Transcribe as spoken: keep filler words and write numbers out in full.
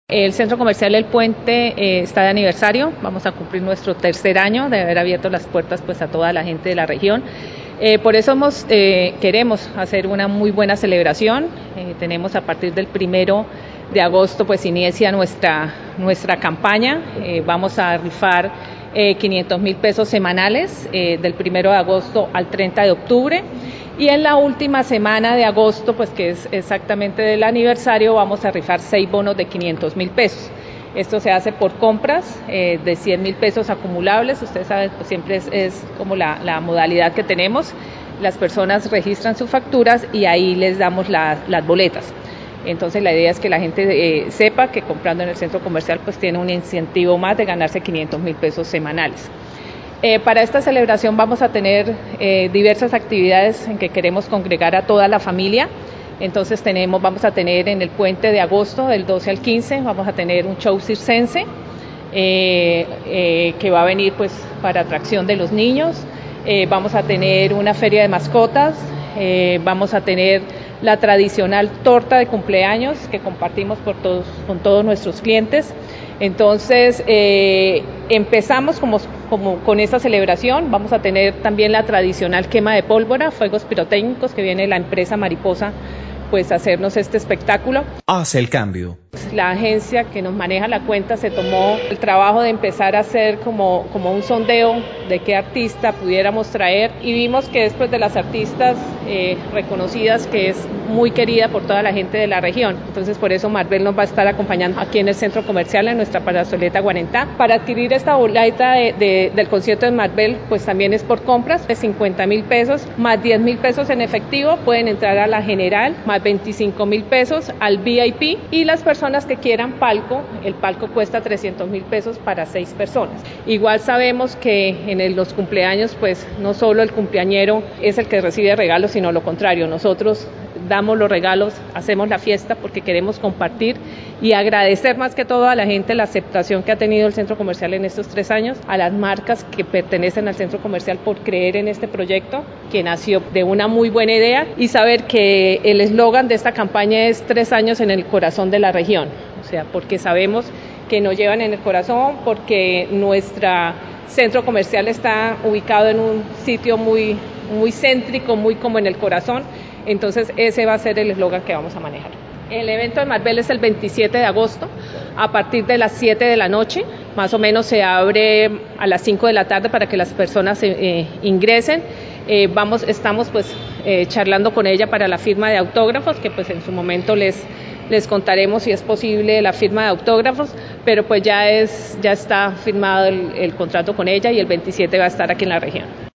El Centro Comercial El Puente eh, está de aniversario, vamos a cumplir nuestro tercer año de haber abierto las puertas pues a toda la gente de la región. Eh, por eso hemos, eh, queremos hacer una muy buena celebración. Eh, tenemos a partir del primero de agosto pues inicia nuestra, nuestra campaña. Eh, vamos a rifar eh, quinientos mil pesos semanales eh, del primero de agosto al treinta de octubre. Y en la última semana de agosto, pues que es exactamente del aniversario, vamos a rifar seis bonos de quinientos mil pesos. Esto se hace por compras eh, de cien mil pesos acumulables. Ustedes saben, pues siempre es, es como la, la modalidad que tenemos. Las personas registran sus facturas y ahí les damos la, las boletas. Entonces la idea es que la gente eh, sepa que comprando en el centro comercial pues tiene un incentivo más de ganarse quinientos mil pesos semanales. Eh, para esta celebración vamos a tener eh, diversas actividades en que queremos congregar a toda la familia. Entonces tenemos, vamos a tener en el puente de agosto, del doce al quince, vamos a tener un show circense eh, eh, que va a venir pues para atracción de los niños. Eh, vamos a tener una feria de mascotas, eh, vamos a tener la tradicional torta de cumpleaños que compartimos por todos, con todos nuestros clientes. Entonces eh, empezamos como, como con esta celebración. Vamos a tener también la tradicional quema de pólvora, fuegos pirotécnicos, que viene la empresa Mariposa pues a hacernos este espectáculo. Hace el cambio. La agencia que nos maneja la cuenta se tomó el trabajo de empezar a hacer como, como un sondeo de qué artista pudiéramos traer y vimos que después de las artistas eh, reconocidas, que es muy querida por toda la gente de la región. Entonces por eso Marvel nos va a estar acompañando aquí en el centro comercial en nuestra plazoleta Guarentá. Para adquirir esta boleta de, de, del concierto de Marvel pues también es por compras de cincuenta mil pesos más diez mil pesos en efectivo. Pueden entrar a la general más veinticinco mil pesos al V I P y las personas que quieran palco, el palco cuesta trescientos mil pesos para seis personas. Igual sabemos que en el, los cumpleaños pues no solo el cumpleañero es el que recibe regalos, sino lo contrario, nosotros damos los regalos, hacemos la fiesta porque queremos compartir y agradecer más que todo a la gente la aceptación que ha tenido el centro comercial en estos tres años, a las marcas que pertenecen al centro comercial por creer en este proyecto que nació de una muy buena idea y saber que el eslogan de esta campaña es tres años en el corazón de la región, o sea, porque sabemos que nos llevan en el corazón, porque nuestro centro comercial está ubicado en un sitio muy, muy céntrico, muy como en el corazón. Entonces ese va a ser el eslogan que vamos a manejar. El evento de Marvel es el veintisiete de agosto a partir de las siete de la noche, más o menos se abre a las cinco de la tarde para que las personas eh, ingresen. Eh, vamos, estamos pues eh, charlando con ella para la firma de autógrafos, que pues en su momento les, les contaremos si es posible la firma de autógrafos, pero pues ya, es, ya está firmado el, el contrato con ella y el veintisiete va a estar aquí en la región.